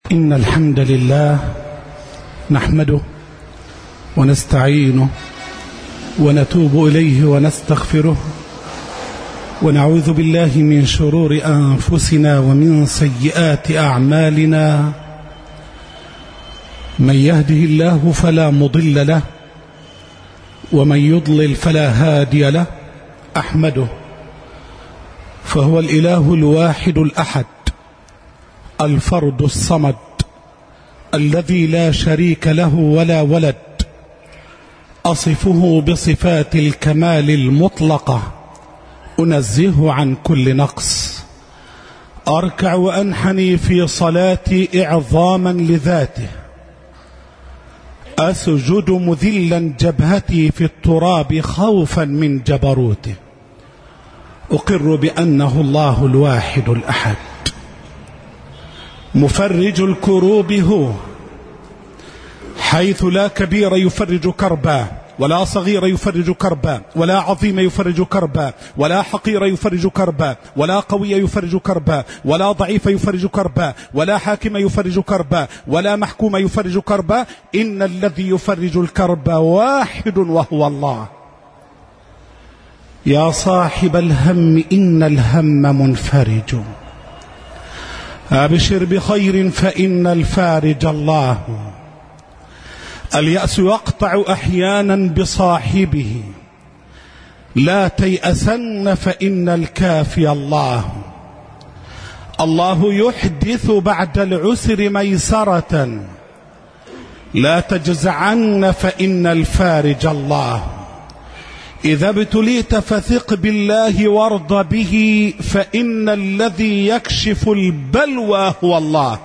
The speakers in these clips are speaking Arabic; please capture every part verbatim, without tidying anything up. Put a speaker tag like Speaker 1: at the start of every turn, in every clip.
Speaker 1: إن الحمد لله نحمده ونستعينه ونتوب إليه ونستغفره ونعوذ بالله من شرور أنفسنا ومن سيئات أعمالنا. من يهده الله فلا مضل له ومن يضلل فلا هادي له. أحمده فهو الإله الواحد الأحد الفرد الصمد الذي لا شريك له ولا ولد. أصفه بصفات الكمال المطلقة أنزهه عن كل نقص. أركع وأنحني في صلاتي إعظاما لذاته. أسجد مذلا جبهتي في التراب خوفا من جبروته. أقر بأنه الله الواحد الأحد مفرج الكروب هو، حيث لا كبير يفرج كربا ولا صغير يفرج كربا ولا عظيم يفرج كربا ولا حقير يفرج كربا ولا قوي يفرج كربا ولا ضعيف يفرج كربا ولا حاكم يفرج كربا ولا محكوم يفرج كربا. إن الذي يفرج الكرب واحد وهو الله. يا صاحب الهم إن الهم منفرج، أبشر بخير فإن الفارج الله. اليأس يقطع أحيانا بصاحبه، لا تيأسن فإن الكافي الله. الله يحدث بعد العسر ميسرة، لا تجزعن فإن الفارج الله. إذا ابتليت فثق بالله وارض به، فإن الذي يكشف البلوى هو الله.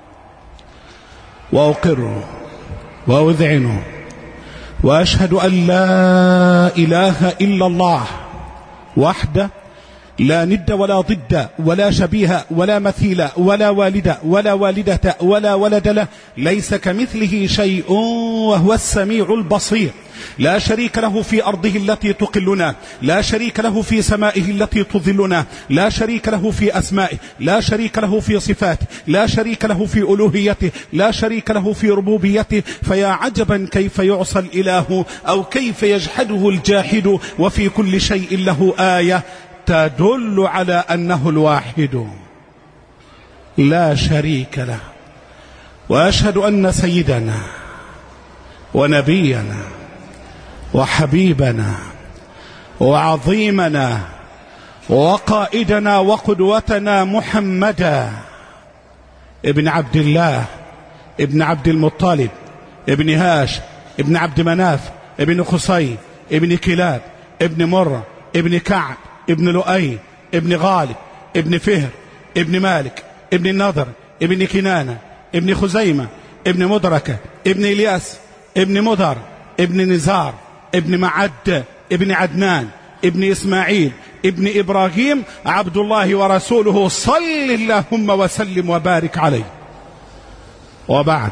Speaker 1: وأقر وأذعن وأشهد أن لا إله إلا الله وحده، لا ند ولا ضد ولا شبيه ولا مثيل ولا والد ولا والدة ولا ولد له، ليس كمثله شيء وهو السميع البصير. لا شريك له في أرضه التي تقلنا، لا شريك له في سمائه التي تظلنا، لا شريك له في أسمائه، لا شريك له في صفاته، لا شريك له في ألوهيته، لا شريك له في ربوبيته. فيا عجبا كيف يعصى الإله أو كيف يجحده الجاحد، وفي كل شيء له آية تدل على أنه الواحد لا شريك له. وأشهد أن سيدنا ونبينا وحبيبنا وعظيمنا وقائدنا وقدوتنا محمدا ابن عبد الله ابن عبد المطلب ابن هاشم ابن عبد مناف ابن قصي ابن كلاب ابن مرة ابن كعب ابن لؤي ابن غالب ابن فهر ابن مالك ابن النضر ابن كنانة ابن خزيمة ابن مدركة ابن إلياس ابن مدر ابن نزار ابن معد ابن عدنان ابن إسماعيل ابن إبراهيم عبد الله ورسوله، صل اللهم وسلم وبارك عليه. وبعد،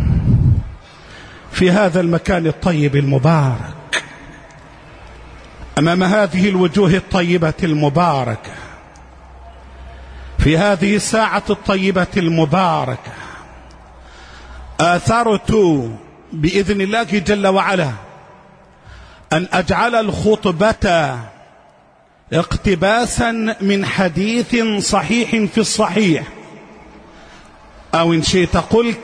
Speaker 1: في هذا المكان الطيب المبارك، أمام هذه الوجوه الطيبة المباركة، في هذه الساعة الطيبة المباركة، آثرت بإذن الله جل وعلا أن أجعل الخطبة اقتباسا من حديث صحيح في الصحيح، أو إن شئت قلت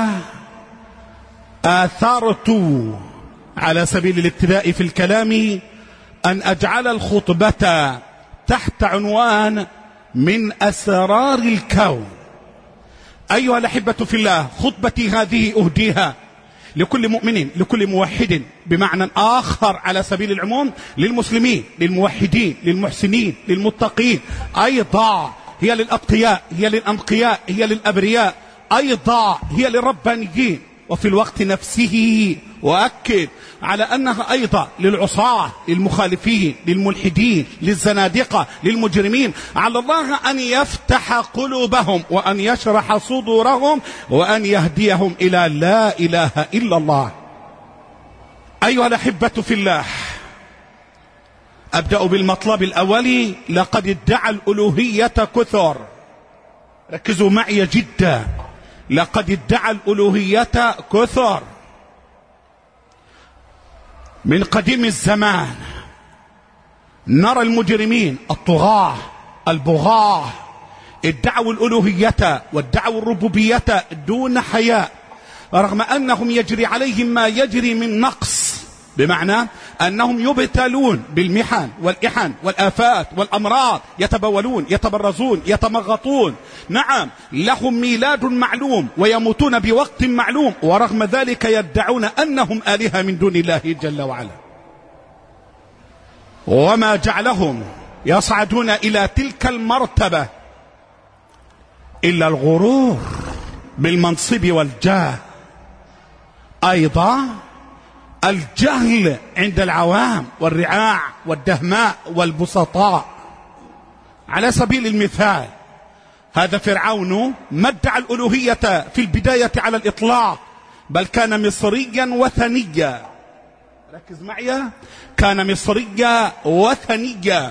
Speaker 1: آثرت على سبيل الابتداء في الكلام أن أجعل الخطبة تحت عنوان من أسرار الكون. أيها الأحبة في الله، خطبتي هذه أهديها لكل مؤمن، لكل موحد، بمعنى آخر على سبيل العموم، للمسلمين، للموحدين، للمحسنين، للمتقين، أيضا هي للأتقياء، هي للأنقياء، هي للأبرياء، أيضا هي للربانيين، وفي الوقت نفسه وأكد على أنها أيضا للعصاة، للمخالفين، للملحدين، للزنادقة، للمجرمين. على الله أن يفتح قلوبهم وأن يشرح صدورهم وأن يهديهم إلى لا إله إلا الله. أيها الأحبة في الله، أبدأ بالمطلب الأولي. لقد ادعى الألوهية كثر، ركزوا معي جدا، لقد ادعى الألوهية كثر من قديم الزمان. نرى المجرمين الطغاة البغاة ادعوا الألوهية وادعوا الربوبية دون حياء، رغم أنهم يجري عليهم ما يجري من نقص، بمعنى أنهم يبتلون بالمحن والإحن والآفات والأمراض، يتبولون يتبرزون يتمغطون، نعم لهم ميلاد معلوم ويموتون بوقت معلوم، ورغم ذلك يدعون أنهم آلهة من دون الله جل وعلا. وما جعلهم يصعدون إلى تلك المرتبة إلا الغرور بالمنصب والجاه، أيضا الجهل عند العوام والرعاع والدهماء والبسطاء. على سبيل المثال، هذا فرعون ما ادعى الألوهية في البداية على الإطلاق، بل كان مصريا وثنيا. ركز معي، كان مصريا وثنيا،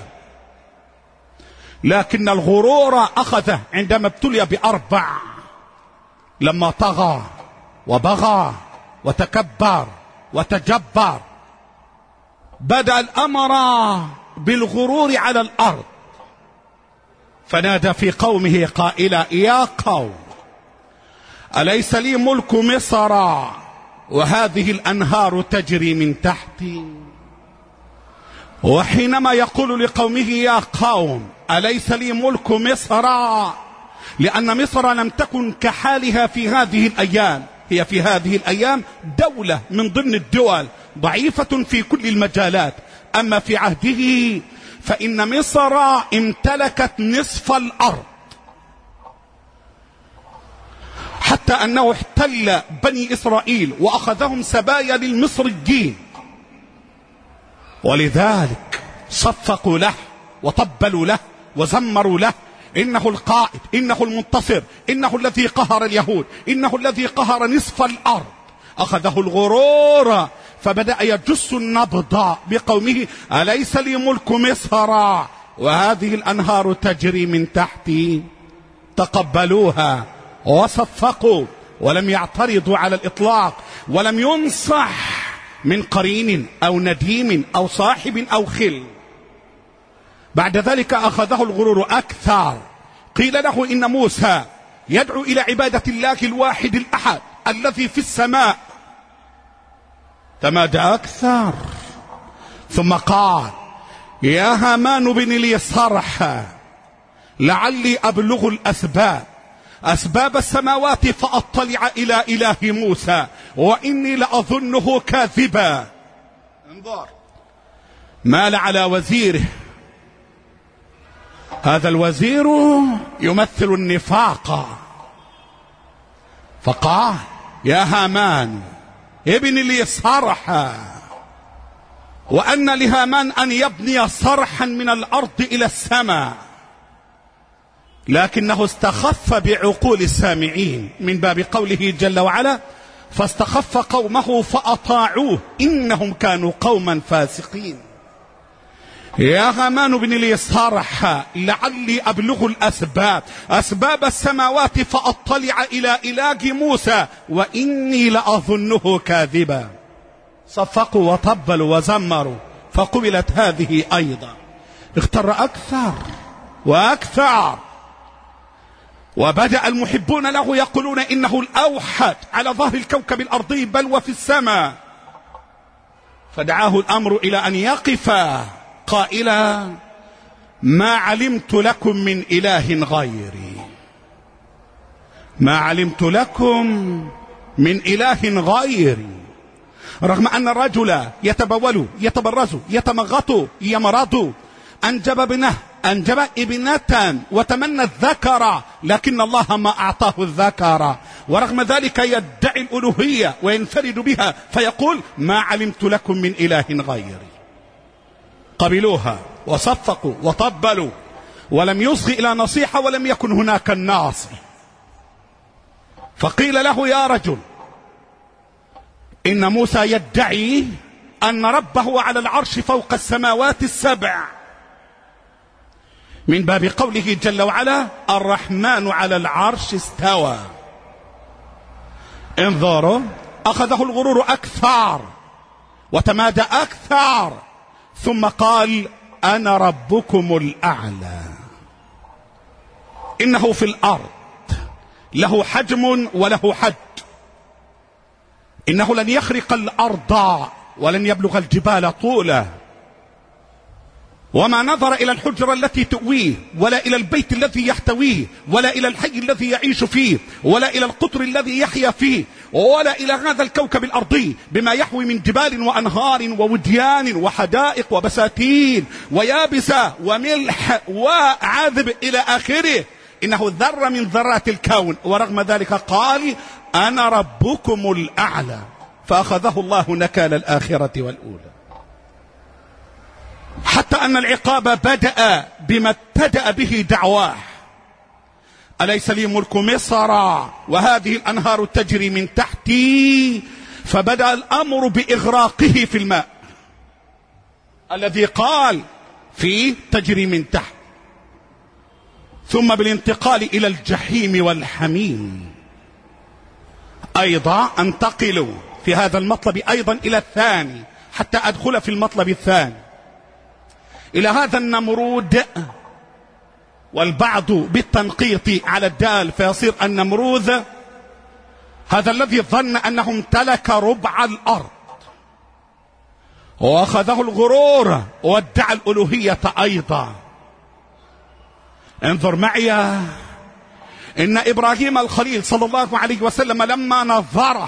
Speaker 1: لكن الغرور أخذه عندما ابتلي بأربع، لما طغى وبغى وتكبر وتجبر، بدأ الأمر بالغرور على الأرض، فنادى في قومه قائلا: يا قوم أليس لي ملك مصر وهذه الأنهار تجري من تحتي؟ وحينما يقول لقومه يا قوم أليس لي ملك مصر، لأن مصر لم تكن كحالها في هذه الأيام، هي في هذه الأيام دولة من ضمن الدول ضعيفة في كل المجالات، أما في عهده فإن مصر امتلكت نصف الأرض، حتى أنه احتل بني إسرائيل وأخذهم سبايا للمصريين، ولذلك صفقوا له وطبلوا له وزمروا له: إنه القائد، إنه المنتصر، إنه الذي قهر اليهود، إنه الذي قهر نصف الأرض. أخذه الغرور فبدأ يجس النبض بقومه: أليس لي ملك مصر وهذه الأنهار تجري من تحتي؟ تقبلوها وصفقوا ولم يعترضوا على الإطلاق، ولم ينصح من قرين أو نديم أو صاحب أو خل. بعد ذلك أخذه الغرور أكثر، قيل له إن موسى يدعو إلى عبادة الله الواحد الأحد الذي في السماء، تمادى أكثر، ثم قال: يا هامان بن لي صرحا لعلي أبلغ الأسباب أسباب السماوات فأطلع إلى إله موسى وإني لأظنه كاذبا. انظر، مال على وزيره، هذا الوزير يمثل النفاق، فقال: يا هامان ابن لي صرحا، وأن لهامان أن يبني صرحا من الأرض إلى السماء، لكنه استخف بعقول السامعين من باب قوله جل وعلا: فاستخف قومه فأطاعوه إنهم كانوا قوما فاسقين. يا هامان بن لي صرحا لعلي أبلغ الأسباب أسباب السماوات فأطلع إلى إله موسى وإني لأظنه كاذبا. صفقوا وطبلوا وزمروا، فقبلت هذه أيضا. اختر أكثر وأكثر، وبدأ المحبون له يقولون إنه الأوحد على ظهر الكوكب الأرضي بل وفي السماء، فدعاه الأمر إلى أن يقف قائلا: ما علمت لكم من إله غيري، ما علمت لكم من إله غيري. رغم أن الرجل يتبول يتبرز يتمغط يمرض، أنجب ابنه أنجب ابنة وتمنى الذكر، لكن الله ما أعطاه الذكر، ورغم ذلك يدعي الألوهية وينفرد بها، فيقول: ما علمت لكم من إله غيري. قبلوها وصفقوا وطبلوا، ولم يصغ إلى نصيحة، ولم يكن هناك الناصح. فقيل له: يا رجل، إن موسى يدعي أن ربه على العرش فوق السماوات السبع، من باب قوله جل وعلا: الرحمن على العرش استوى. انظروا، أخذه الغرور أكثر وتمادى أكثر، ثم قال أنا ربكم الأعلى. إنه في الأرض له حجم وله حد، إنه لن يخرق الأرض ولن يبلغ الجبال طولا، وما نظر إلى الحجرة التي تؤويه، ولا إلى البيت الذي يحتويه، ولا إلى الحي الذي يعيش فيه، ولا إلى القطر الذي يحيا فيه، ولا إلى هذا الكوكب الأرضي بما يحوي من جبال وأنهار ووديان وحدائق وبساتين ويابسة وملح وعذب إلى آخره. إنه ذرة من ذرات الكون، ورغم ذلك قال أنا ربكم الأعلى، فأخذه الله نكال الآخرة والأولى. حتى أن العقاب بدأ بما ابتدأ به دعواه: أليس لي ملك مصر وهذه الأنهار تجري من تحتي؟ فبدأ الأمر بإغراقه في الماء الذي قال فيه تجري من تحت، ثم بالانتقال إلى الجحيم والحميم. أيضا انتقل في هذا المطلب أيضا إلى الثاني، حتى أدخل في المطلب الثاني إلى هذا النمرود، والبعض بالتنقيط على الدال فيصير النمروذ هذا الذي ظن أنه امتلك ربع الأرض، وأخذه الغرور وادعى الألوهية أيضا. انظر معي، إن إبراهيم الخليل صلى الله عليه وسلم لما نظره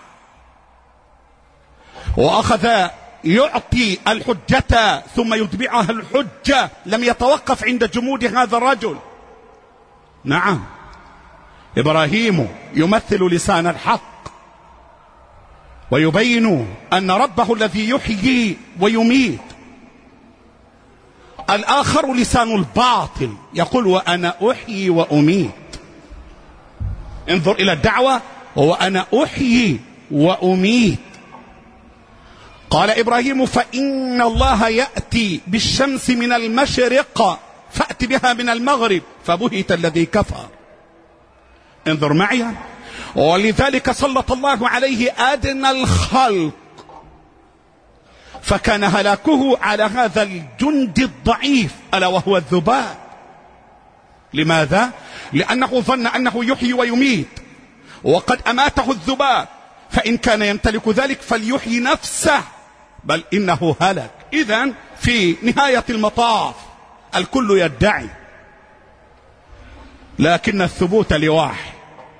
Speaker 1: وأخذ يعطي الحجة ثم يتبعها الحجة لم يتوقف عند جمود هذا الرجل. نعم، إبراهيم يمثل لسان الحق ويبين أن ربه الذي يحيي ويميت. الآخر لسان الباطل يقول وأنا أحيي وأميت. انظر إلى الدعوة، وأنا أحيي وأميت. قال إبراهيم فإن الله يأتي بالشمس من المشرق فأت بها من المغرب، فبهت الذي كفر. انظر معي، ولذلك سلط الله عليه أدنى الخلق، فكان هلاكه على هذا الجند الضعيف ألا وهو الذباب. لماذا؟ لأنه ظن أنه يحيي ويميت، وقد أماته الذباب، فإن كان يمتلك ذلك فليحيي نفسه، بل إنه هلك. إذن في نهاية المطاف الكل يدعي، لكن الثبوت لواحد.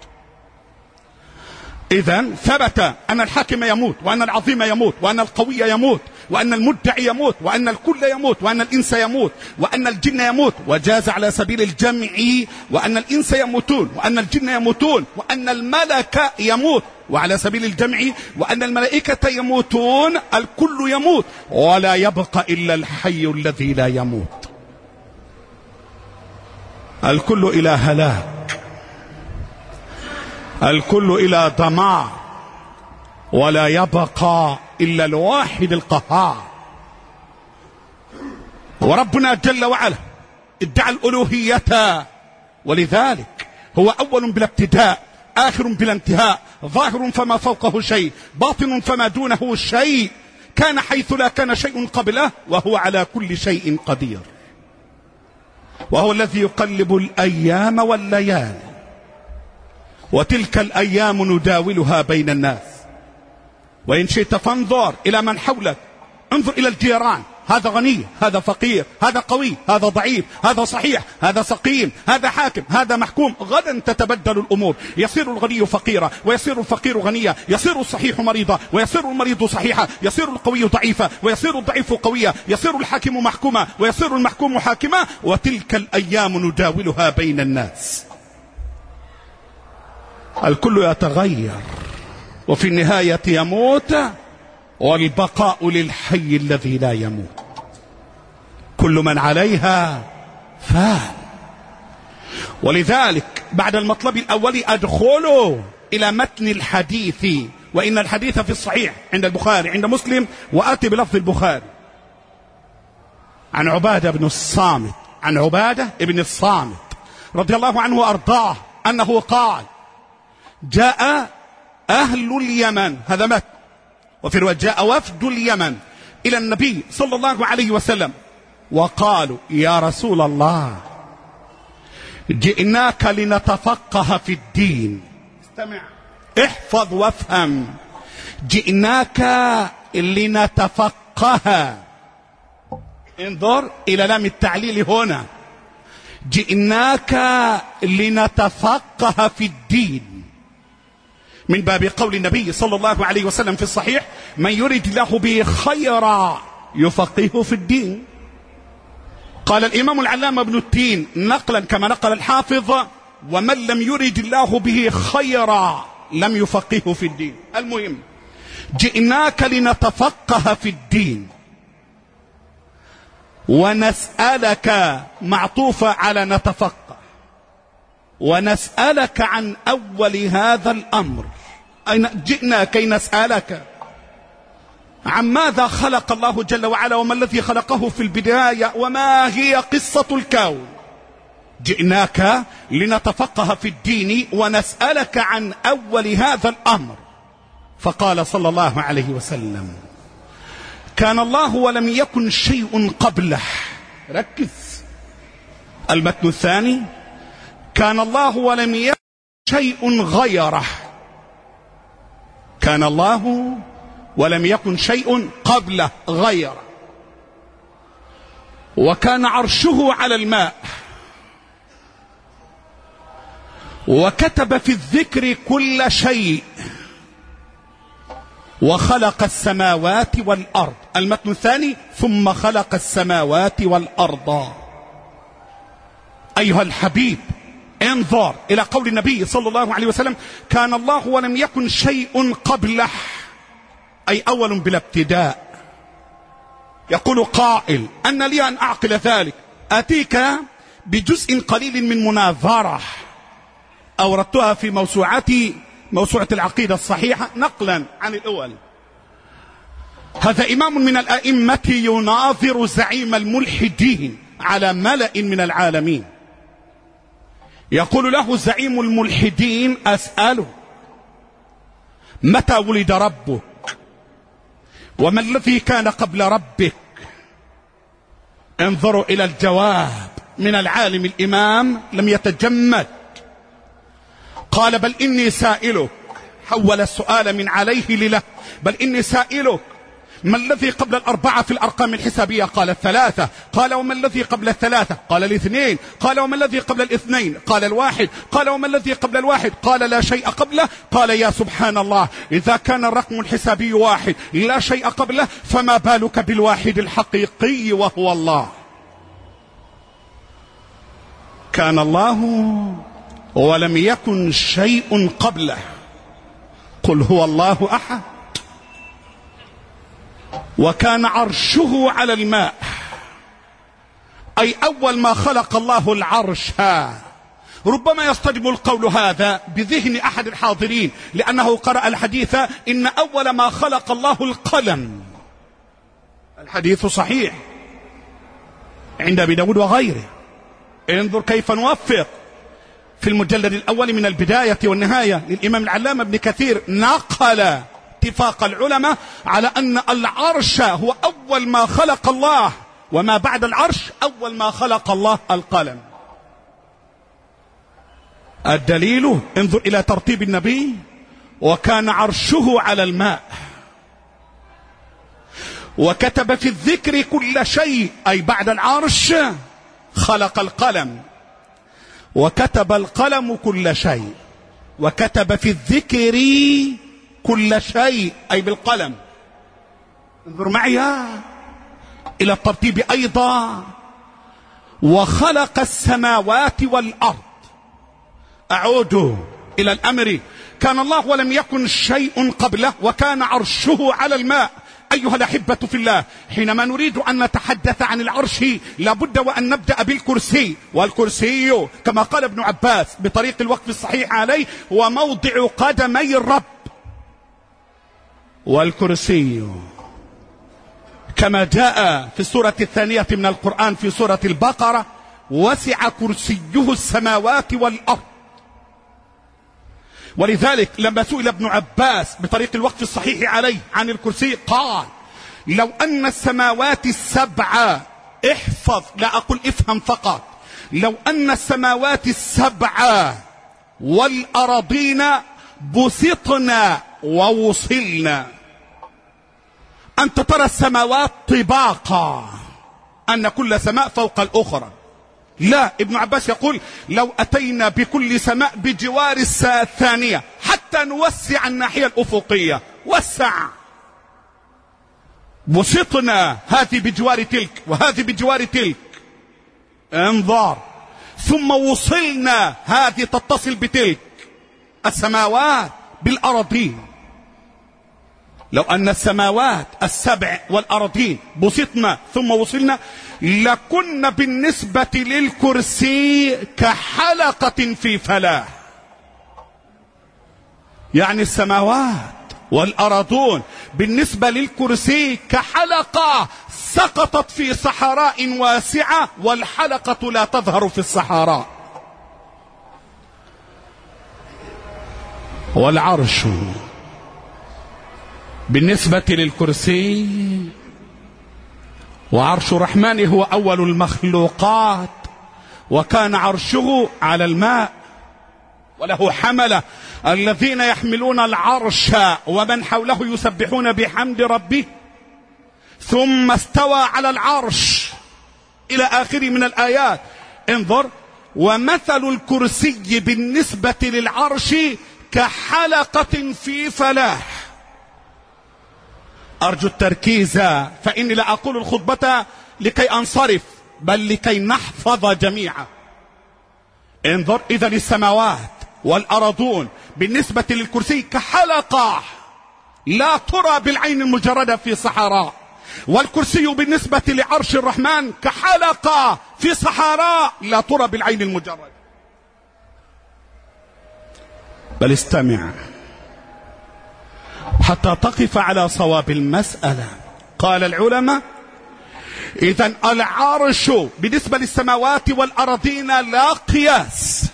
Speaker 1: إذن ثبت أن الحاكم يموت، وأن العظيم يموت، وأن القوي يموت، وأن المدعي يموت، وأن الكل يموت، وأن الإنس يموت، وأن الجن يموت، وجاز على سبيل الجمع وأن الإنس يموتون، وأن الجن يموتون، وأن الملك يموت، وعلى سبيل الجمع وأن الملائكة يموتون، الكل يموت، ولا يبقى إلا الحي الذي لا يموت. الكل إلى هلاك، الكل إلى دمار، ولا يبقى إلا الواحد القهار. وربنا جل وعلا ادعى الألوهية، ولذلك هو أول بلا ابتداء، آخر بلا انتهاء، ظاهر فما فوقه شيء، باطن فما دونه شيء، كان حيث لا كان شيء قبله، وهو على كل شيء قدير. وهو الذي يقلب الأيام والليالي، وتلك الأيام نداولها بين الناس. وإن شئت فانظر إلى من حولك، انظر إلى الجيران، هذا غني، هذا فقير، هذا قوي، هذا ضعيف، هذا صحيح، هذا سقيم، هذا حاكم، هذا محكوم. غدا تتبدل الأمور، يصير الغني فقيرا، ويصير الفقير غنيا، يصير الصحيح مريضا، ويصير المريض صحيحا، يصير القوي ضعيفا، ويصير الضعيف قويا، يصير الحاكم محكوما، ويصير المحكوم حاكما. وتلك الأيام نداولها بين الناس. الكل يتغير، وفي النهاية يموت، والبقاء للحي الذي لا يموت. كل من عليها فان. ولذلك بعد المطلب الأول أدخل إلى متن الحديث، وإن الحديث في الصحيح عند البخاري عند مسلم، وآتي بلفظ البخاري عن عبادة بن الصامت، عن عبادة بن الصامت رضي الله عنه وأرضاه أنه قال: جاء أهل اليمن، هذا مات. وفي رواية جاء وفد اليمن إلى النبي صلى الله عليه وسلم وقالوا يا رسول الله جئناك لنتفقه في الدين. استمع، احفظ وافهم. جئناك لنتفقه، انظر إلى لام التعليل هنا. جئناك لنتفقه في الدين، من باب قول النبي صلى الله عليه وسلم في الصحيح: من يريد الله به خيرا يفقهه في الدين. قال الإمام العلامة ابن التين نقلا كما نقل الحافظ: ومن لم يريد الله به خيرا لم يفقهه في الدين. المهم، جئناك لنتفقه في الدين ونسألك، معطوفة على نتفقه، ونسألك عن أول هذا الأمر. أين جئنا كي نسألك عن ماذا خلق الله جل وعلا، وما الذي خلقه في البداية، وما هي قصة الكون. جئناك لنتفقه في الدين ونسألك عن أول هذا الأمر. فقال صلى الله عليه وسلم: كان الله ولم يكن شيء قبله. ركز، المتن الثاني: كان الله ولم يكن شيء غيره. كان الله ولم يكن شيء قبله غيره. وكان عرشه على الماء. وكتب في الذكر كل شيء. وخلق السماوات والأرض. المتن الثاني: ثم خلق السماوات والأرض. أيها الحبيب، انظر إلى قول النبي صلى الله عليه وسلم: كان الله ولم يكن شيء قبله، أي أول بلا ابتداء. يقول قائل: أن لي أن أعقل ذلك؟ أتيك بجزء قليل من مناظرة أوردتها في موسوعتي، موسوعة العقيدة الصحيحة، نقلا عن الأول. هذا إمام من الأئمة يناظر زعيم الملحدين على ملأ من العالمين. يقول له زعيم الملحدين: أسأله متى ولد ربك، وما الذي كان قبل ربك؟ انظروا إلى الجواب من العالم الإمام، لم يتجمد. قال: بل إني سائلك، حول السؤال من عليه لله، بل إني سائلك ما الذي قبل الأربعة في الأرقام الحسابية؟ قال: الثلاثة. قال: وما الذي قبل الثلاثة؟ قال: الاثنين. قال: وما الذي قبل الاثنين؟ قال: الواحد. قال: وما الذي قبل الواحد؟ قال: لا شيء قبله. قال: يا سبحان الله، إذا كان الرقم الحسابي واحد لا شيء قبله، فما بالك بالواحد الحقيقي وهو الله. كان الله ولم يكن شيء قبله. قل هو الله أحد. وكان عرشه على الماء، أي أول ما خلق الله العرش. ربما يصطدم القول هذا بذهن أحد الحاضرين، لأنه قرأ الحديث: إن أول ما خلق الله القلم. الحديث صحيح عند أبي داود وغيره. انظر كيف نوفق في المجلد الأول من البداية والنهاية للإمام العلامة ابن كثير، نقل اتفاق العلماء على أن العرش هو أول ما خلق الله، وما بعد العرش أول ما خلق الله القلم. الدليل: انظر إلى ترتيب النبي: وكان عرشه على الماء، وكتب في الذكر كل شيء، أي بعد العرش خلق القلم، وكتب القلم كل شيء، وكتب في الذكر كل شيء، أي بالقلم. انظر معي إلى الترتيب أيضا: وخلق السماوات والأرض. أعود إلى الأمر: كان الله ولم يكن شيء قبله، وكان عرشه على الماء. أيها الأحبة في الله، حينما نريد أن نتحدث عن العرش لابد وأن نبدأ بالكرسي. والكرسي كما قال ابن عباس بطريق الوقف الصحيح عليه هو موضع قدمي الرب. والكرسي كما جاء في السورة الثانية من القرآن في سورة البقرة: وسع كرسيه السماوات والأرض. ولذلك لما سئل ابن عباس بطريق الوقف الصحيح عليه عن الكرسي قال: لو أن السماوات السبعة، احفظ لا أقول افهم فقط، لو أن السماوات السبعة والأراضين بسطنا ووصلنا. أنت ترى السماوات طباقا، أن كل سماء فوق الأخرى. لا، ابن عباس يقول: لو أتينا بكل سماء بجوار الثانية حتى نوسع الناحية الأفقية، وسع. بسطنا، هذه بجوار تلك وهذه بجوار تلك، انظر. ثم وصلنا، هذه تتصل بتلك، السماوات بالأراضين. لو أن السماوات السبع والأراضين بسطنا ثم وصلنا لكن بالنسبة للكرسي كحلقة في فلاة. يعني السماوات والأراضون بالنسبة للكرسي كحلقة سقطت في صحراء واسعة، والحلقة لا تظهر في الصحراء. والعرش بالنسبة للكرسي، وعرش الرحمن هو أول المخلوقات، وكان عرشه على الماء، وله حملة الذين يحملون العرش ومن حوله يسبحون بحمد ربه، ثم استوى على العرش إلى آخره من الآيات. انظر: ومثل الكرسي بالنسبة للعرش كحلقة في فلاح. أرجو التركيز، فإني لا أقول الخطبة لكي أنصرف بل لكي نحفظ جميعا. انظر: إذا السماوات والأرضون بالنسبة للكرسي كحلقة لا ترى بالعين المجردة في صحراء، والكرسي بالنسبة لعرش الرحمن كحلقة في صحراء لا ترى بالعين المجردة. بل استمع حتى تقف على صواب المسألة. قال العلماء: إذن العرش بالنسبة للسماوات والأرضين لا قياس،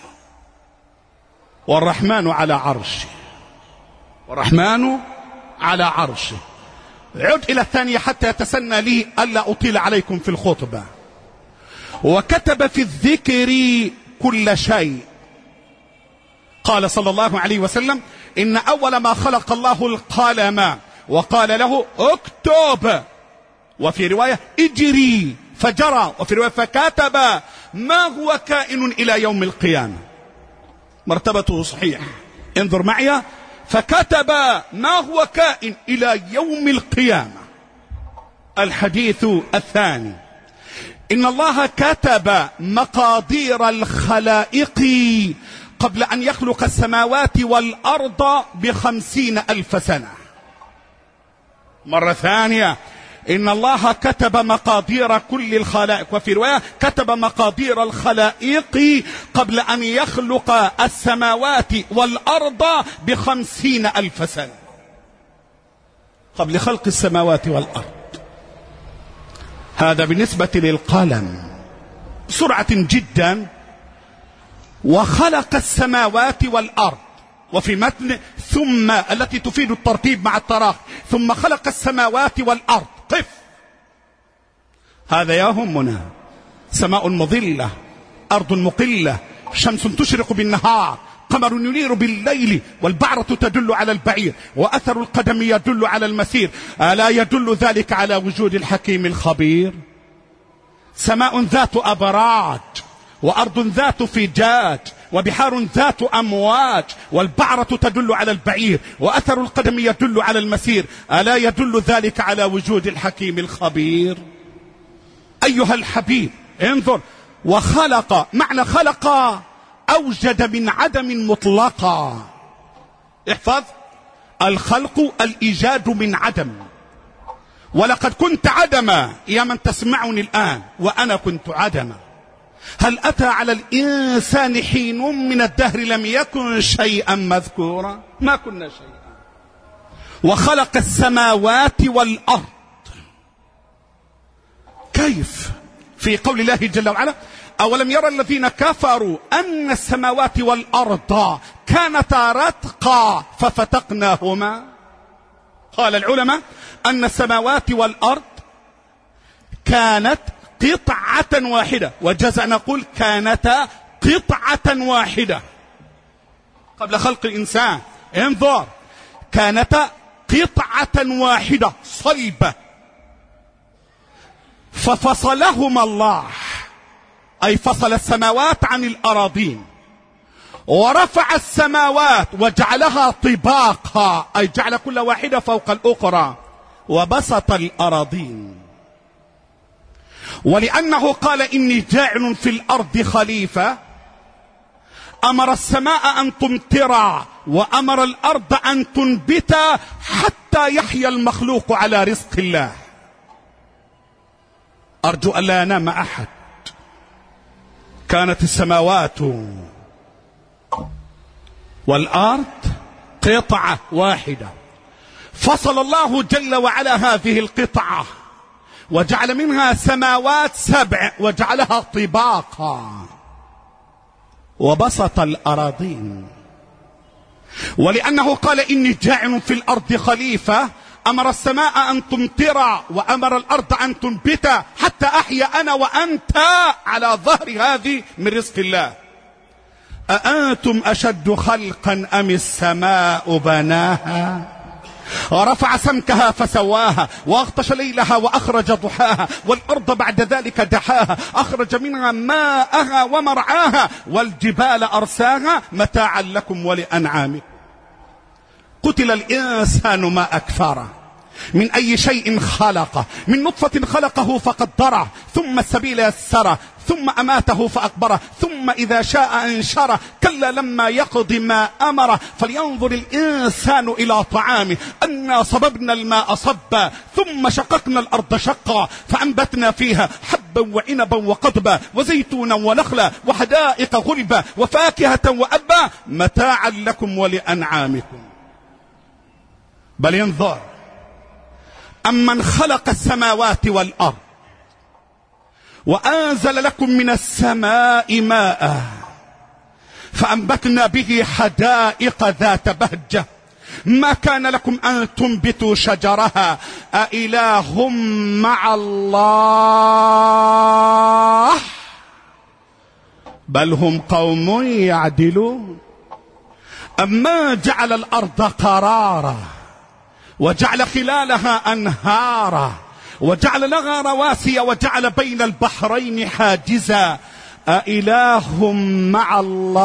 Speaker 1: والرحمن على عرشه، والرحمن على عرشه. عد إلى الثانية حتى يتسنى لي ألا أطيل عليكم في الخطبة. وكتب في الذكر كل شيء. قال صلى الله عليه وسلم: إن أول ما خلق الله القلم وقال له اكتب، وفي رواية اجري فجرى، وفي رواية فكتب، ما هو كائن إلى يوم القيامة. مرتبته صحيح. انظر معي: فكتب ما هو كائن إلى يوم القيامة. الحديث الثاني: إن الله كتب مقادير الخلائق قبل أن يخلق السماوات والأرض بخمسين ألف سنة. مرة ثانية: إن الله كتب مقادير كل الخلائق، وفي رواية كتب مقادير الخلائق قبل أن يخلق السماوات والأرض بخمسين ألف سنة، قبل خلق السماوات والأرض. هذا بالنسبة للقلم بسرعة جدا. وخلق السماوات والأرض، وفي متن ثم التي تفيد الترتيب مع التراخي، ثم خلق السماوات والأرض. قف، هذا يهمنا. سماء مظلة، أرض مقلة، شمس تشرق بالنهار، قمر ينير بالليل، والبعرة تدل على البعير، وأثر القدم يدل على المسير. ألا يدل ذلك على وجود الحكيم الخبير؟ سماء ذات أبراج، وأرض ذات فجاج، وبحار ذات أمواج، والبعرة تدل على البعير، وأثر القدم يدل على المسير. ألا يدل ذلك على وجود الحكيم الخبير؟ أيها الحبيب انظر: وخلق، معنى خلق أوجد من عدم مطلقا. احفظ: الخلق الإيجاد من عدم. ولقد كنت عدما يا من تسمعني الآن، وأنا كنت عدما. هل أتى على الإنسان حين من الدهر لم يكن شيئا مذكورا؟ ما كنا شيئا. وخلق السماوات والأرض. كيف؟ في قول الله جل وعلا: أولم يرى الذين كفروا أن السماوات والأرض كانتا رتقا ففتقناهما. قال العلماء أن السماوات والأرض كانت قطعة واحدة، وجزء نقول كانتا قطعة واحدة قبل خلق الإنسان. انظر، كانتا قطعة واحدة صلبة، ففصلهما الله، أي فصل السماوات عن الأراضين، ورفع السماوات وجعلها طباقا، أي جعل كل واحدة فوق الأخرى، وبسط الأراضين. ولأنه قال إني جاعل في الأرض خليفة، أمر السماء أن تمطر وأمر الأرض أن تنبت حتى يحيا المخلوق على رزق الله. أرجو أن لا ينام أحد. كانت السماوات والأرض قطعة واحدة، فصل الله جل وعلا هذه القطعة وجعل منها سماوات سبع وجعلها طباقا، وبسط الأراضين. ولأنه قال إني جاعل في الأرض خليفة، أمر السماء أن تمطر وأمر الأرض أن تنبت حتى أحيا أنا وأنت على ظهر هذه من رزق الله. أأنتم أشد خلقا أم السماء بناها ورفع سمكها فسواها وأغطش ليلها وأخرج ضحاها والأرض بعد ذلك دحاها أخرج منها ماءها ومرعاها والجبال أرساها متاعا لكم ولأنعامكم. قتل الإنسان ما أكفره، من أي شيء خلقه، من نطفة خلقه فقدره، ثم السبيل يسره، ثم أماته فأقبره، ثم إذا شاء أنشره، كلا لما يقض ما أمره. فلينظر الإنسان إلى طعامه أنا صببنا الماء صبا ثم شققنا الأرض شقا فأنبتنا فيها حبا وعنبا وقضبا وزيتونا ونخلا وحدائق غلبا وفاكهة وأبا متاعا لكم ولأنعامكم. بل ينظر أمن خلق السماوات والأرض وأنزل لكم من السماء ماء فأنبتنا به حدائق ذات بهجة ما كان لكم أن تنبتوا شجرها أإله مع الله بل هم قوم يعدلون. أما جعل الأرض قرارا وجعل خلالها أنهارا وجعل لها رواسي وجعل بين البحرين حاجزا أإله مع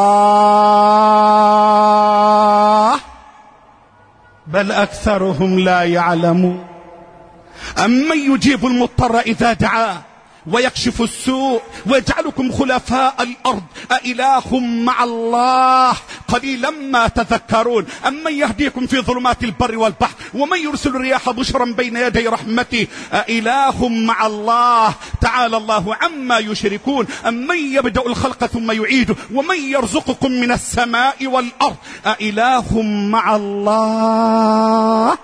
Speaker 1: الله بل أكثرهم لا يعلمون. أمن يجيب المضطر إذا دعاه ويكشف السوء ويجعلكم خلفاء الأرض أإله مع الله قليلا ما تذكرون. أمن يهديكم في ظلمات البر والبحر ومن يرسل الرياح بشرا بين يدي رحمته أإله مع الله تعالى الله عما يشركون. أمن يبدأ الخلق ثم يعيده ومن يرزقكم من السماء والأرض أإله مع الله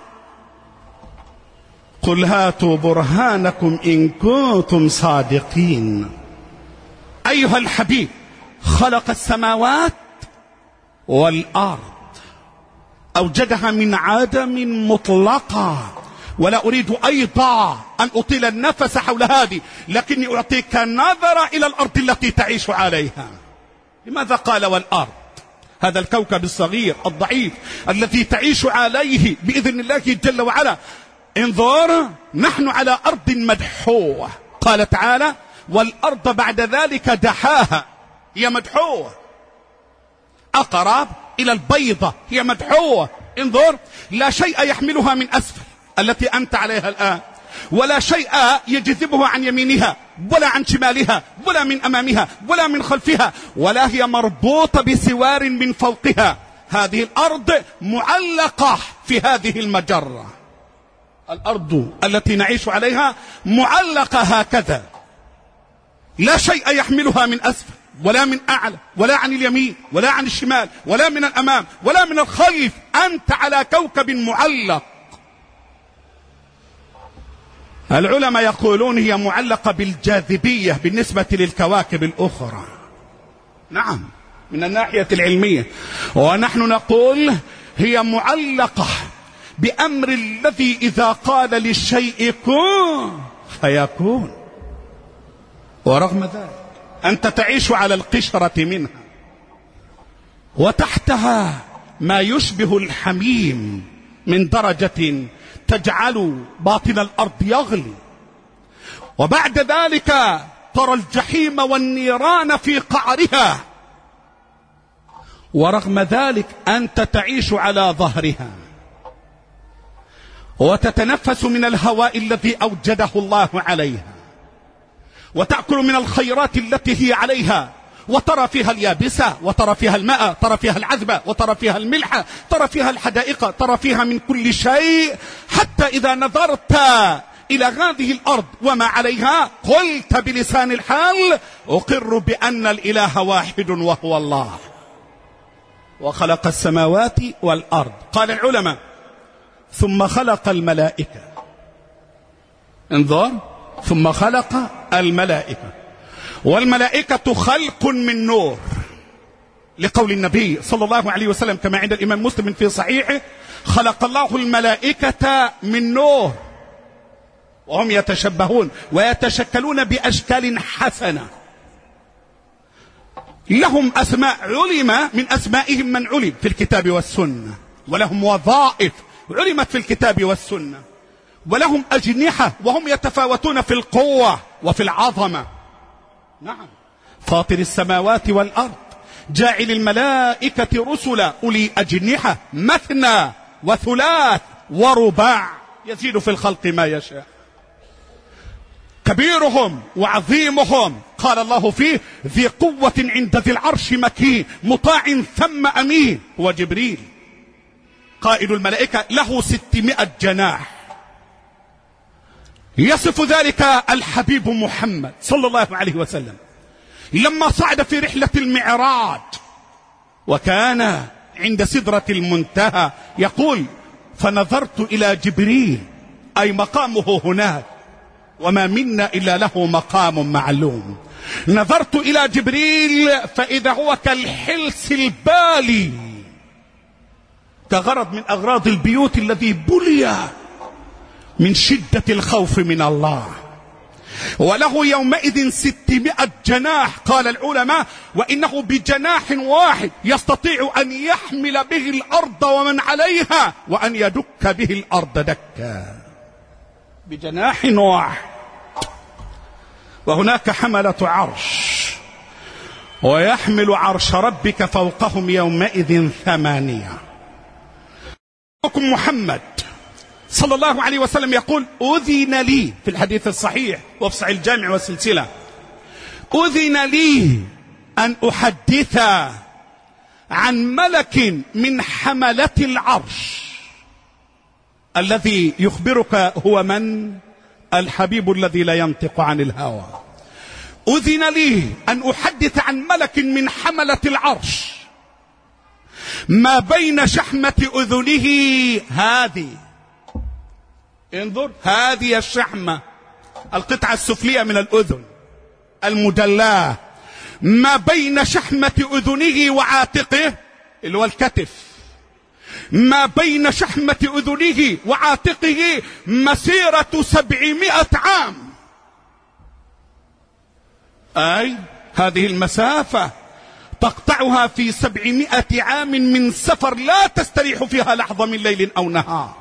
Speaker 1: قل هاتوا برهانكم إن كنتم صادقين. أيها الحبيب، خلق السماوات والأرض، أوجدها من عدم مطلقا. ولا أريد أيضا أن أطيل النفس حول هذه، لكني أعطيك نظرة إلى الأرض التي تعيش عليها. لماذا قال والأرض؟ هذا الكوكب الصغير الضعيف الذي تعيش عليه بإذن الله جل وعلا. انظر، نحن على أرض مدحوة. قال تعالى والأرض بعد ذلك دحاها، هي مدحوة. أقرب إلى البيضة هي مدحوة. انظر، لا شيء يحملها من أسفل التي أنت عليها الآن، ولا شيء يجذبها عن يمينها ولا عن شمالها ولا من أمامها ولا من خلفها، ولا هي مربوطة بسوار من فوقها. هذه الأرض معلقة في هذه المجرة. الأرض التي نعيش عليها معلقة هكذا، لا شيء يحملها من أسفل ولا من أعلى ولا عن اليمين ولا عن الشمال ولا من الأمام ولا من الخلف. أنت على كوكب معلق. العلماء يقولون هي معلقة بالجاذبية بالنسبة للكواكب الأخرى. نعم، من الناحية العلمية، ونحن نقول هي معلقة بأمر الذي إذا قال للشيء كن فيكون. ورغم ذلك أنت تعيش على القشرة منها، وتحتها ما يشبه الحميم من درجة تجعل باطن الأرض يغلي، وبعد ذلك ترى الجحيم والنيران في قعرها، ورغم ذلك أنت تعيش على ظهرها وتتنفس من الهواء الذي أوجده الله عليها، وتأكل من الخيرات التي هي عليها، وترى فيها اليابسة، وترى فيها الماء، ترى فيها العذبة، وترى فيها الملح، ترى فيها الحدائق، ترى فيها من كل شيء، حتى إذا نظرت إلى هذه الأرض وما عليها قلت بلسان الحال أقر بأن الإله واحد وهو الله، وخلق السماوات والأرض. قال العلماء ثم خلق الملائكة، انظر، ثم خلق الملائكة، والملائكة خلق من نور، لقول النبي صلى الله عليه وسلم كما عند الإمام مسلم في صحيحه: خلق الله الملائكة من نور، وهم يتشبهون ويتشكلون بأشكال حسنة، لهم أسماء علم من أسمائهم من علم في الكتاب والسنة، ولهم وظائف علمت في الكتاب والسنة، ولهم أجنحة وهم يتفاوتون في القوة وفي العظمة. نعم، فاطر السماوات والأرض، جاعل الملائكة رسلا أولي أجنحة مثنى وثلاث ورباع، يزيد في الخلق ما يشاء. كبيرهم وعظيمهم قال الله فيه: ذي قوة عند ذي العرش مكين مطاع ثم أمين، هو جبريل قائد الملائكة، له ستمائة جناح. يصف ذلك الحبيب محمد صلى الله عليه وسلم لما صعد في رحلة المعراج وكان عند سدرة المنتهى، يقول: فنظرت إلى جبريل، أي مقامه هناك، وما منا إلا له مقام معلوم. نظرت إلى جبريل فإذا هو كالحلس البالي، كغرض من أغراض البيوت الذي بلي من شدة الخوف من الله، وله يومئذ ستمائة جناح. قال العلماء: وإنه بجناح واحد يستطيع أن يحمل به الأرض ومن عليها، وأن يدك به الأرض دكا، بجناح واحد. وهناك حملة عرش، ويحمل عرش ربك فوقهم يومئذ ثمانية. محمد صلى الله عليه وسلم يقول: أذن لي في الحديث الصحيح وفي صحيح الجامع والسلسلة، أذن لي أن أحدث عن ملك من حملة العرش الذي يخبرك هو من؟ الحبيب الذي لا ينطق عن الهوى. أذن لي أن أحدث عن ملك من حملة العرش ما بين شحمة أذنه هذه، انظر، هذه الشحمة، القطعة السفلية من الأذن المدلاة، ما بين شحمة أذنه وعاتقه اللي هو الكتف، ما بين شحمة أذنه وعاتقه مسيرة سبعمائة عام، أي هذه المسافة تقطعها في سبعمائة عام من سفر لا تستريح فيها لحظة من ليل أو نهار.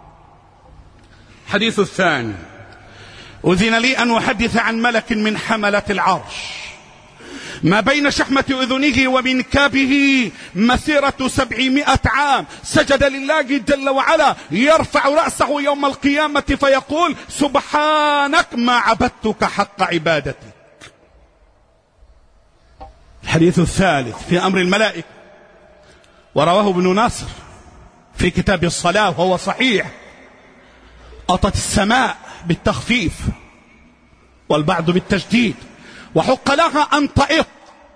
Speaker 1: حديث الثاني: أذن لي أن أحدث عن ملك من حملة العرش ما بين شحمة أذنه ومنكبه مسيرة سبعمائة عام، سجد لله جل وعلا، يرفع رأسه يوم القيامة فيقول: سبحانك ما عبدتك حق عبادتك. الحديث الثالث في أمر الملائكة، ورواه ابن نصر في كتاب الصلاة وهو صحيح: أطت السماء بالتخفيف والبعض بالتشديد، وحق لها أن تئط.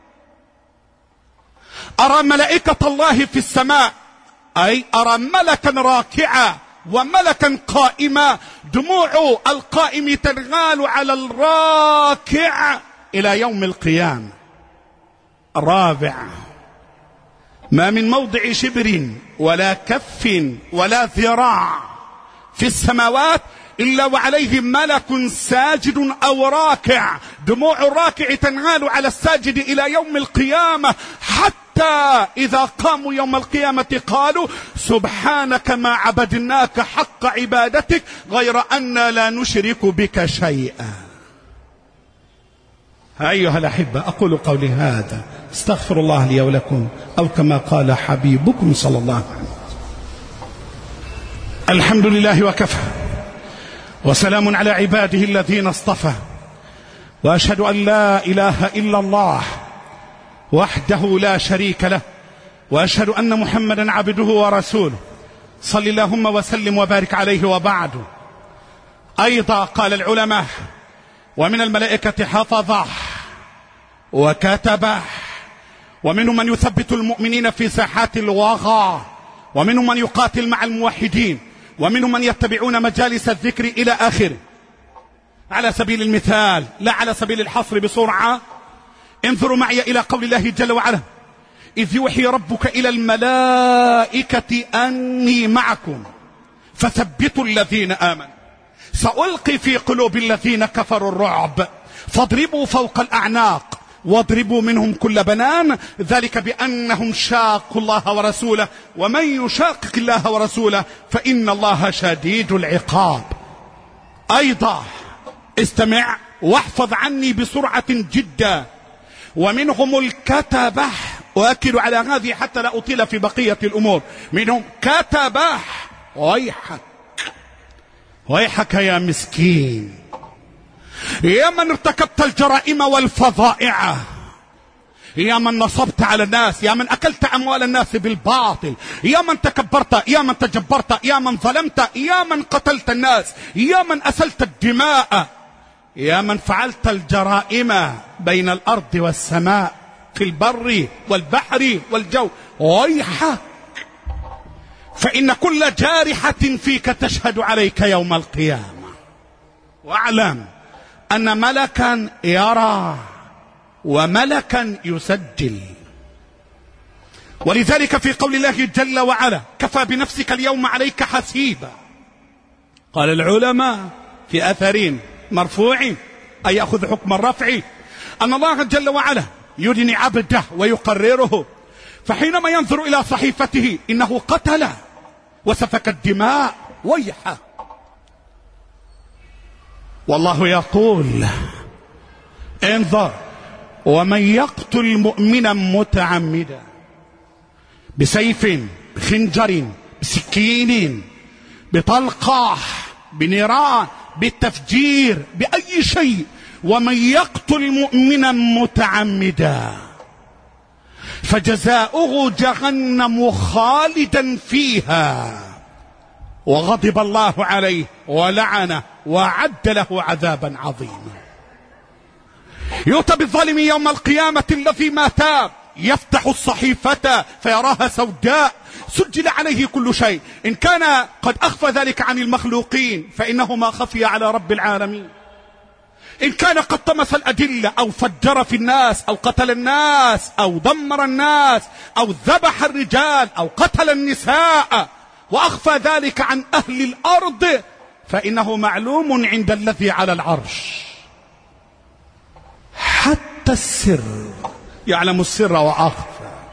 Speaker 1: أرى ملائكة الله في السماء، أي أرى ملكا راكعا وملكا قائما، دموع القائم تنغال على الراكع إلى يوم القيامة. الرابع ما من موضع شبر ولا كف ولا ذراع في السماوات إلا وعليه ملك ساجد أو راكع، دموع الراكع تنعال على الساجد إلى يوم القيامة، حتى إذا قاموا يوم القيامة قالوا سبحانك ما عبدناك حق عبادتك غير أن لا نشرك بك شيئا. أيها الأحبة، أقول قولي هذا، استغفر الله لي ولكم، أو كما قال حبيبكم صلى الله عليه وسلم. الحمد لله وكفى، وسلام على عباده الذين اصطفى، وأشهد أن لا إله إلا الله وحده لا شريك له، وأشهد أن محمدا عبده ورسوله، صل اللهم وسلم وبارك عليه. وبعد، أيضا قال العلماء: ومن الملائكة حفظه وكتبه، ومنهم من يثبت المؤمنين في ساحات الوغى، ومنهم من يقاتل مع الموحدين، ومنهم من يتبعون مجالس الذكر إلى آخره. على سبيل المثال، لا على سبيل الحصر بسرعة، انظروا معي إلى قول الله جل وعلا: إذ يوحي ربك إلى الملائكة أني معكم فثبتوا الذين آمنوا سألقي في قلوب الذين كفروا الرعب فاضربوا فوق الأعناق واضربوا منهم كل بنان ذلك بأنهم شاقوا الله ورسوله ومن يشاقق الله ورسوله فإن الله شديد العقاب. أيضا استمع واحفظ عني بسرعة جدا: ومنهم الكتبة، وأكد على هذه حتى لا أطيل في بقية الأمور، منهم كتبة. ويحك ويحك يا مسكين، يا من ارتكبت الجرائم والفظائع، يا من نصبت على الناس، يا من أكلت أموال الناس بالباطل، يا من تكبرت، يا من تجبرت، يا من ظلمت، يا من قتلت الناس، يا من أسلت الدماء، يا من فعلت الجرائم بين الأرض والسماء، في البر والبحر والجو. ويحك، فإن كل جارحة فيك تشهد عليك يوم القيامة. واعلم أن ملكا يرى وملكا يسجل. ولذلك في قول الله جل وعلا: كفى بنفسك اليوم عليك حسيبا. قال العلماء في أثرين مرفوعين، أي يأخذ حكم الرفع، أن الله جل وعلا يدني عبده ويقرره، فحينما ينظر إلى صحيفته إنه قتل وسفك الدماء، ويحه. والله يقول: انظر: ومن يقتل مؤمنا متعمدا بسيف بخنجر بسكين بطلقة بنيران بالتفجير بأي شيء، ومن يقتل مؤمنا متعمدا فجزاؤه جهنم خالدا فيها وغضب الله عليه ولعنه وأعد له عذابا عظيما. يؤتى بالظالم يوم القيامة الذي ما تاب، يفتح الصحيفة فيراها سوداء، سجل عليه كل شيء، إن كان قد أخفى ذلك عن المخلوقين فإنه ما خفي على رب العالمين، إن كان قد طمس الأدلة أو فجر في الناس أو قتل الناس أو دمر الناس أو ذبح الرجال أو قتل النساء وأخفى ذلك عن أهل الأرض فإنه معلوم عند الذي على العرش. حتى السر يعلم السر وأخفى.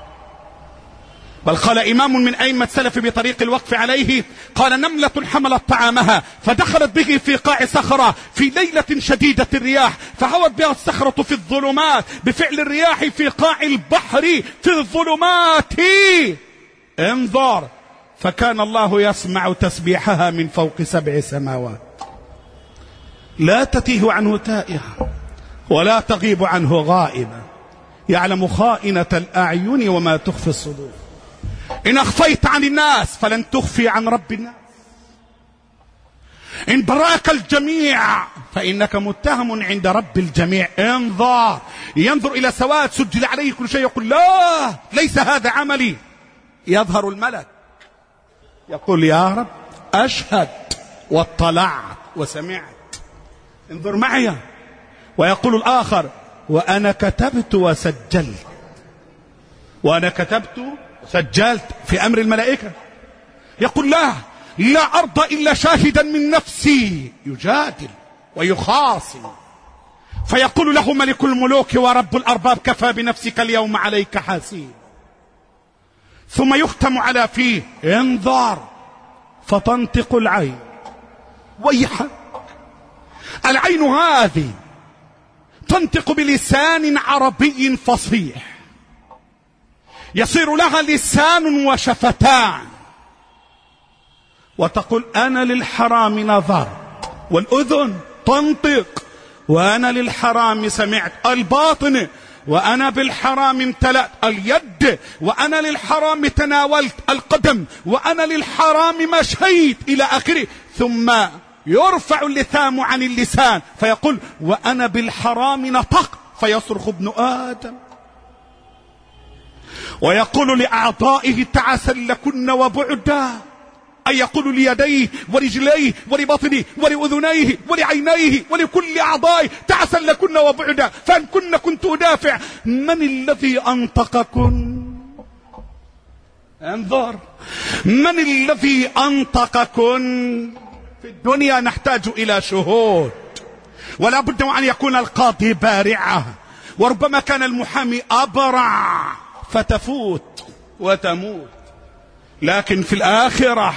Speaker 1: بل قال إمام من أئمة السلف بطريق الوقف عليه، قال: نملة حملت طعامها فدخلت به في قاع صخرة في ليلة شديدة الرياح فهوت بها الصخرة في الظلمات بفعل الرياح في قاع البحر في الظلمات. انظر: فكان الله يسمع تسبيحها من فوق سبع سماوات لا تتيه عنه تائهة ولا تغيب عنه غائبة، يعلم خائنة الأعين وما تخفي الصدور. إن أخفيت عن الناس فلن تخفي عن رب الناس، إن براك الجميع فإنك متهم عند رب الجميع. انظر: ينظر إلى سواد سجل عليه كل شيء يقول: لا، ليس هذا عملي. يظهر الملك يقول: يا رب أشهد واطلعت وسمعت، انظر معي. ويقول الآخر: وأنا كتبت وسجلت، وأنا كتبت سجلت في أمر الملائكة. يقول لا لا أرضى إلا شاهدا من نفسي، يجادل ويخاصم. فيقول له ملك الملوك ورب الأرباب كفى بنفسك اليوم عليك حسيب. ثم يختم على فيه انظر، فتنطق العين. ويحك، العين هذه تنطق بلسان عربي فصيح، يصير لها لسان وشفتان، وتقول أنا للحرام نظر. والأذن تنطق وأنا للحرام سمعت. الباطن وأنا بالحرام امتلأت. اليد وأنا للحرام تناولت. القدم وأنا للحرام مشيت، إلى آخره. ثم يرفع اللثام عن اللسان فيقول وأنا بالحرام نطق، فيصرخ ابن آدم ويقول لأعضائه تعسا لكن وبعدا، أي يقول ليديه ورجليه ولبطنه ولأذنيه ولعينيه ولكل أعضائه تعسا لكن وبعدا، فإن كن كنت أدافع. من الذي أنطقكن؟ انظر، من الذي أنطقكن؟ في الدنيا نحتاج إلى شهود، ولا بد أن يكون القاضي بارعة، وربما كان المحامي أبرع فتفوت وتموت. لكن في الآخرة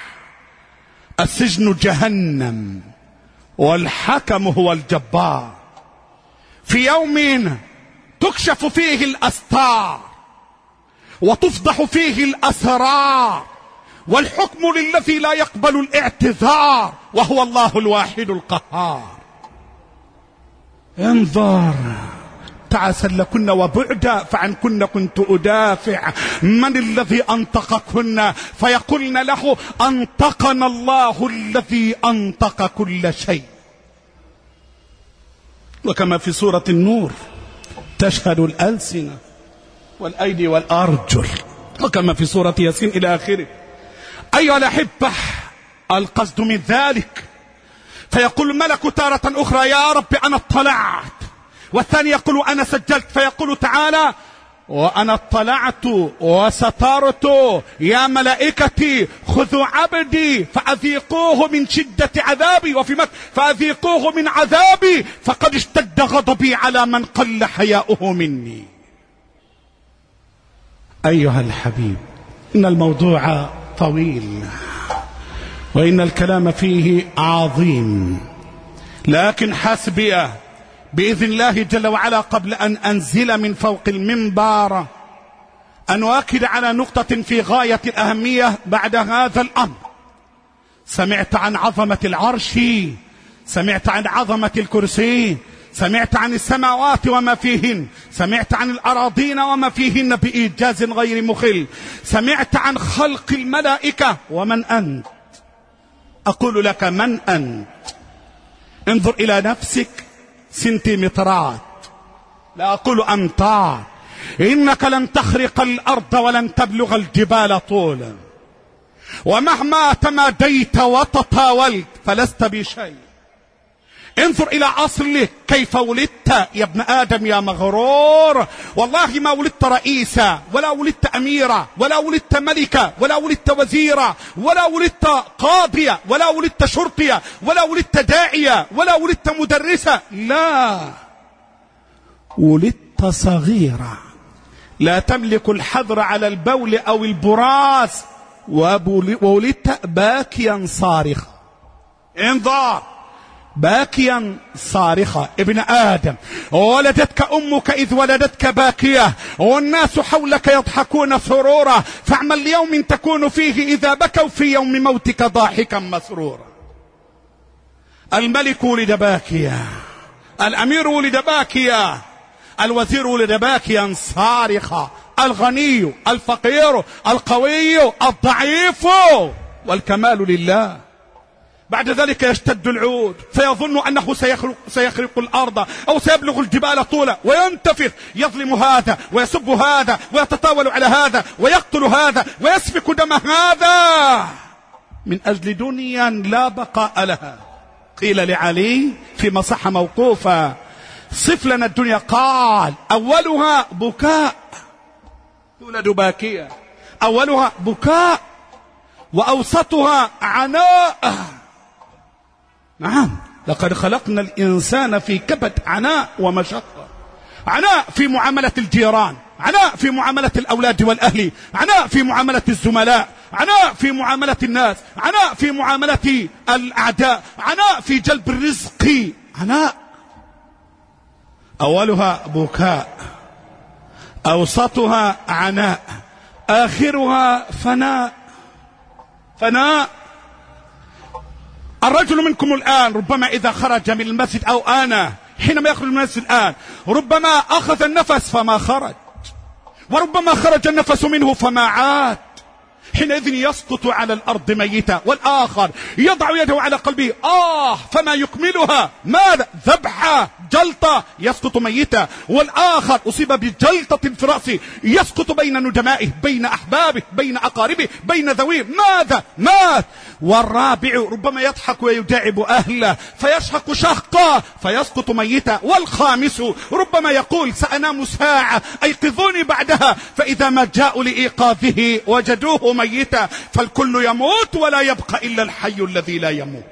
Speaker 1: السجن جهنم والحكم هو الجبار. في يوم تكشف فيه الأستار وتفضح فيه الأسرار، والحكم للذي لا يقبل الاعتذار، وهو الله الواحد القهار. انظر، تعسا لكن وبعدا، فعن كن كنت أدافع. من الذي أنطقكن؟ فيقولن له أنطقنا الله الذي أنطق كل شيء. وكما في سورة النور تشهد الألسنة والأيدي والأرجل، وكما في سورة ياسين إلى آخره. أيها الأحبة، القصد من ذلك فيقول الملك تارة أخرى يا رب أنا اطلعت، والثاني يقول أنا سجلت، فيقول تعالى وأنا اطلعت وسترت يا ملائكتي خذوا عبدي فأذيقوه من شدة عذابي، وفي مكة فأذيقوه من عذابي فقد اشتد غضبي على من قل حياؤه مني. أيها الحبيب، إن الموضوع طويل وإن الكلام فيه عظيم، لكن حسبي بإذن الله جل وعلا قبل أن أنزل من فوق المنبر أن أؤكد على نقطة في غاية الأهمية بعد هذا الأمر. سمعت عن عظمة العرش، سمعت عن عظمة الكرسي، سمعت عن السماوات وما فيهن، سمعت عن الأراضين وما فيهن بإيجاز غير مخل، سمعت عن خلق الملائكة. ومن أنت؟ أقول لك من أنت؟ انظر إلى نفسك سنتيمترات، لا أقول أمتار. إنك لن تخرق الأرض ولن تبلغ الجبال طولا، ومهما تماديت وتطاولت فلست بشيء. انظر إلى أصلك، كيف ولدت يا ابن آدم يا مغرور. والله ما ولدت رئيسا، ولا ولدت أميرا، ولا ولدت ملكا، ولا ولدت وزيرا، ولا ولدت قاضية، ولا ولدت شرطية، ولا ولدت داعية، ولا ولدت مدرسة. لا، ولدت صغيرا لا تملك الحذر على البول أو البراز، وولدت باكيا صارخا. انظر، باكيا صارخة. ابن آدم، ولدتك أمك إذ ولدتك باكية، والناس حولك يضحكون سرورا، فاعمل ليوم تكون فيه إذا بكوا في يوم موتك ضاحكا مسرورا. الملك ولد باكيا، الأمير ولد باكيا، الوزير ولد باكيا صارخة، الغني الفقير القوي الضعيف، والكمال لله. بعد ذلك يشتد العود فيظن أنه سيخرق, سيخرق الأرض أو سيبلغ الجبال طولا، وينتفخ، يظلم هذا ويسب هذا ويتطاول على هذا ويقتل هذا ويسفك دم هذا من أجل دنيا لا بقاء لها. قيل لعلي فيما صح موقوفا صف لنا الدنيا، قال أولها بكاء، تولد باكية، أولها بكاء وأوسطها عناء. نعم، لقد خلقنا الإنسان في كبد، عناء ومشقة. عناء في معاملة الجيران، عناء في معاملة الأولاد والأهل، عناء في معاملة الزملاء، عناء في معاملة الناس، عناء في معاملة الأعداء، عناء في جلب الرزق، عناء. أولها بكاء، أوسطها عناء، آخرها فناء. فناء. الرجل منكم الآن ربما إذا خرج من المسجد أو أنا حينما يخرج من المسجد الآن ربما أخذ النفس فما خرج، وربما خرج النفس منه فما عاد، حينئذ يسقط على الأرض ميتا. والآخر يضع يده على قلبه، آه فما يكملها، ماذا؟ ذبحة، جلطة، يسقط ميتا. والآخر أصيب بجلطة في رأسه، يسقط بين ندمائه، بين أحبابه، بين أقاربه، بين ذويه، ماذا؟ مات. والرابع ربما يضحك ويداعب أهله فيشهق شهقا فيسقط ميتا. والخامس ربما يقول سأنام ساعة أيقظوني بعدها، فإذا ما جاءوا لإيقاظه وجدوه ميتا. فالكل يموت ولا يبقى إلا الحي الذي لا يموت.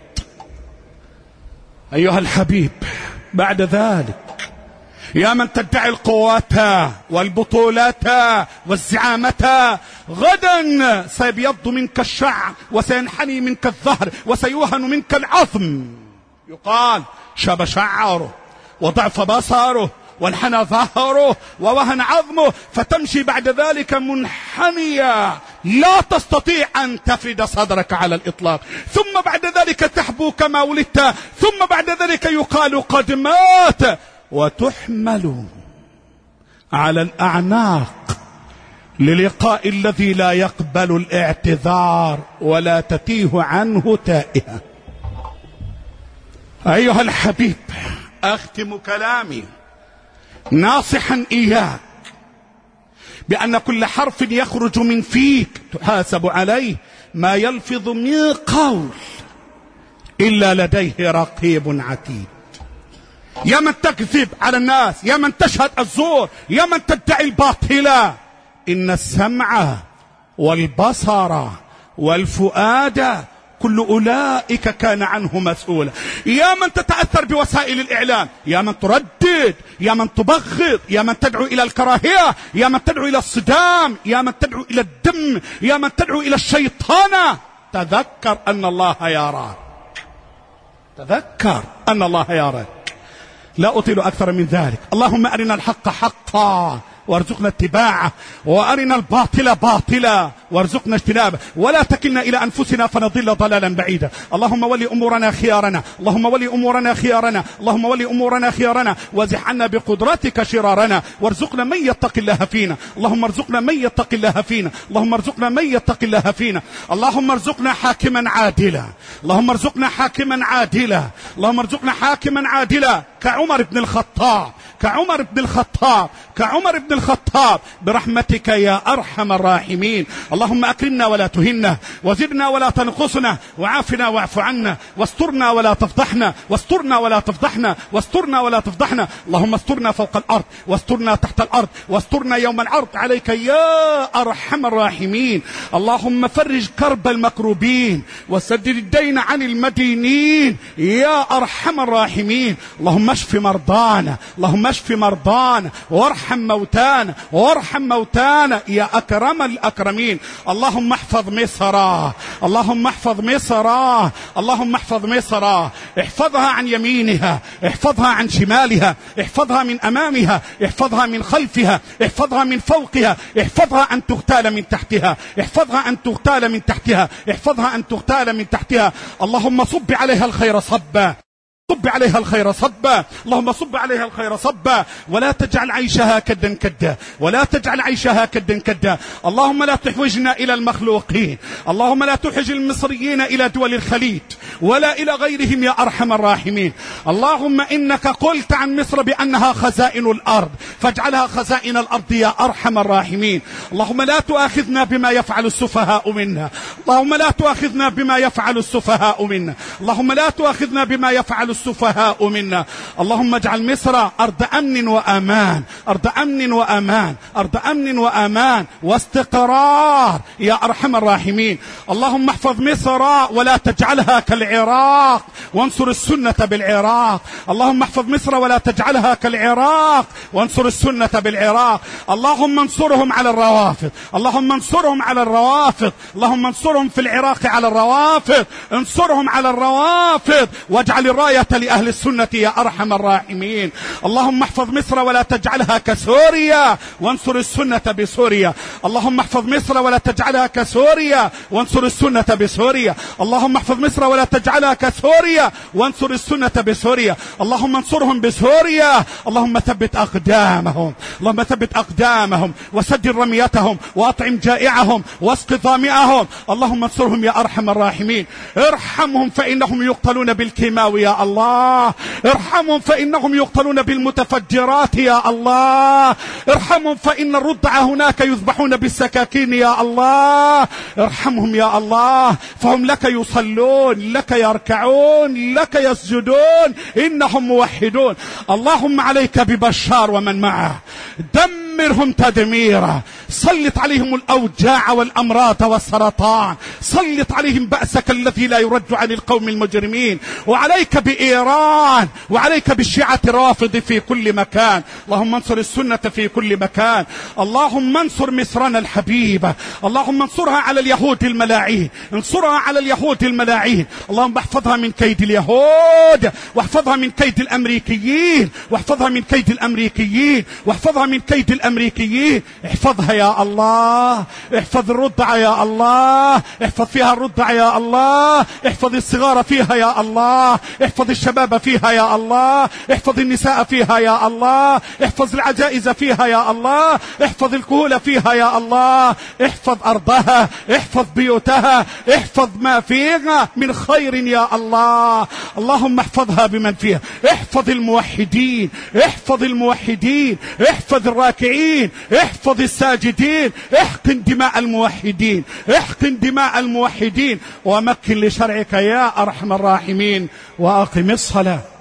Speaker 1: أيها الحبيب، بعد ذلك يا من تدعي القوات والبطولات والزعامة، غدا سيبيض منك الشعر وسينحني منك الظهر وسيوهن منك العظم. يقال شاب شعره وضعف بصره وانحنى ظهره ووهن عظمه، فتمشي بعد ذلك منحنية لا تستطيع أن تفرد صدرك على الإطلاق، ثم بعد ذلك تحبو كما ولدت، ثم بعد ذلك يقال قد مات، وتحمل على الأعناق للقاء الذي لا يقبل الاعتذار ولا تتيه عنه تائها. أيها الحبيب، أختم كلامي ناصحا إياك بأن كل حرف يخرج من فيك تحاسب عليه، ما يلفظ من قول إلا لديه رقيب عتيد. يا من تكذب على الناس، يا من تشهد الزور، يا من تدعي الباطل، إن السمع والبصر والفؤاد كل أولئك كان عنه مسؤولا. يا من تتأثر بوسائل الإعلام، يا من تردد، يا من تبغض، يا من تدعو إلى الكراهية، يا من تدعو إلى الصدام، يا من تدعو إلى الدم، يا من تدعو إلى الشيطان، تذكر أن الله يراك، تذكر أن الله يراك. لا أطيل أكثر من ذلك. اللهم أرنا الحق حقا وارزقنا اتباعه، وأرنا الباطل باطلا وارزقنا اجتنابه، ولا تكلنا إلى أنفسنا فنضل ضلالا بعيدا. اللهم ولي أمورنا خيارنا، اللهم ولي أمورنا خيارنا، اللهم ولي أمورنا خيارنا، وازح عنا بقدرتك شرارنا، وارزقنا من يتق الله فينا، اللهم ارزقنا من يتق الله فينا، اللهم ارزقنا من يتق الله فينا، اللهم ارزقنا حاكما عادلا، اللهم ارزقنا حاكما عادلا، اللهم ارزقنا حاكما عادلا كعمر بن الخطاب، كعمر بن الخطاب، كعمر بن الخطاب برحمتك يا أرحم الراحمين. اللهم أكرمنا ولا تهنا، وزدنا ولا تنقصنا، وعافنا واعف عنا، واسترنا ولا تفضحنا، واسترنا ولا تفضحنا، واسترنا ولا تفضحنا. اللهم استرنا فوق الأرض، واسترنا تحت الأرض، واسترنا يوم العرض عليك يا أرحم الراحمين. اللهم فرج كرب المكروبين، وسدد الدين عن المدينين يا أرحم الراحمين. اللهم اشف مرضانا، اللهم اشف مرضانا، وارحم موتانا، وارحم موتانا يا أكرم الأكرمين. اللهم احفظ مصر، اللهم احفظ مصر، اللهم احفظ مصر، احفظها عن يمينها، احفظها عن شمالها، احفظها من أمامها، احفظها من خلفها، احفظها من فوقها، احفظها أن تغتال من تحتها، احفظها أن تغتال من تحتها، احفظها أن تغتال من تحتها. اللهم صب عليها الخير صبا، صب عليها الخير صبا، اللهم صب عليها الخير صبا، ولا تجعل عيشها كدا كدا، ولا تجعل عيشها كدا كدا. اللهم لا تحوجنا إلى المخلوقين، اللهم لا تحوج المصريين إلى دول الخليج ولا إلى غيرهم يا أرحم الراحمين. اللهم إنك قلت عن مصر بأنها خزائن الأرض، فاجعلها خزائن الأرض يا أرحم الراحمين. اللهم لا تؤاخذنا بما يفعل السفهاء منا، اللهم لا تؤاخذنا بما يفعل السفهاء منا، اللهم لا تؤاخذنا بما يفعل السفهاء منا. اللهم اجعل مصر أرض أمن وأمان، أرض أمن وأمان، أرض أمن وأمان واستقرار يا أرحم الراحمين. اللهم احفظ مصر ولا تجعلها كالعراق، وانصر السنة بالعراق. اللهم احفظ مصر ولا تجعلها كالعراق، وانصر السنة بالعراق. اللهم انصرهم على الروافض، اللهم انصرهم على الروافض، اللهم انصرهم في العراق على الروافض، انصرهم على الروافض، واجعل الراية لأهل السنة يا أرحم الراحمين. اللهم احفظ مصر ولا تجعلها كسوريا، وانصر السنة بسوريا. اللهم احفظ مصر ولا تجعلها كسوريا، وانصر السنة بسوريا. اللهم احفظ مصر ولا تجعلها كسوريا، وانصر السنة بسوريا. اللهم انصرهم بسوريا. اللهم ثبت أقدامهم، اللهم ثبت أقدامهم وسدد رميتهم وأطعم جائعهم واسق ظامئهم. اللهم انصرهم يا أرحم الراحمين. ارحمهم فإنهم يقتلون بالكيماوي يا الله، ارحمهم فإنهم يقتلون بالمتفجرات يا الله، ارحمهم فإن الرضع هناك يذبحون بالسكاكين يا الله، ارحمهم يا الله فهم لك يصلون، لك يركعون، لك يسجدون، إنهم موحدون. اللهم عليك ببشار ومن معه، دمرهم تدميرا، سلط عليهم الأوجاع والأمراض والسرطان، سلط عليهم بأسك الذي لا يرد عن القوم المجرمين، وعليك بإيران، وعليك بالشيعة الرافض في كل مكان. اللهم انصر السنة في كل مكان. اللهم انصر مصرنا الحبيبة، اللهم انصرها على اليهود الملاعين، انصرها على اليهود الملاعين. اللهم احفظها من كيد اليهود، واحفظها من كيد الأمريكيين، واحفظها من كيد الأمريكيين، واحفظها من كيد الأمريكيين. احفظها يا الله، احفظ الرضع يا الله، احفظ فيها الرضع يا الله، احفظ الصغار فيها يا الله، احفظ الشباب فيها يا الله، احفظ النساء فيها يا الله، احفظ العجائز فيها يا الله، احفظ الكهول فيها يا الله، احفظ أرضها، احفظ بيوتها، احفظ ما فيها من خير يا الله. اللهم احفظها بمن فيها، احفظ الموحدين، احفظ الموحدين، احفظ الراكعين، احفظ الساجدين، احقن دماء الموحدين، احقن دماء الموحدين، ومكن لشرعك يا أرحم الراحمين. وأقم الصلاة.